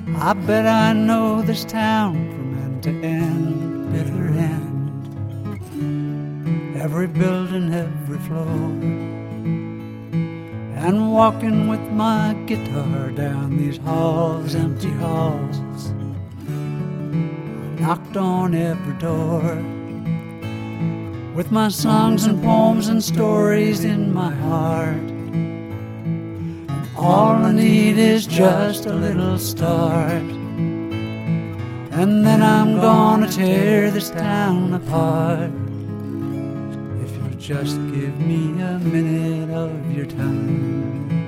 I bet I know this town from end to end, bitter end. Every building, every floor. And walking with my guitar down these halls, empty halls, knocked on every door. With my songs and poems and stories in my heart. All I need is just a little start. And then I'm gonna tear this town apart. If you'll just give me a minute of your time.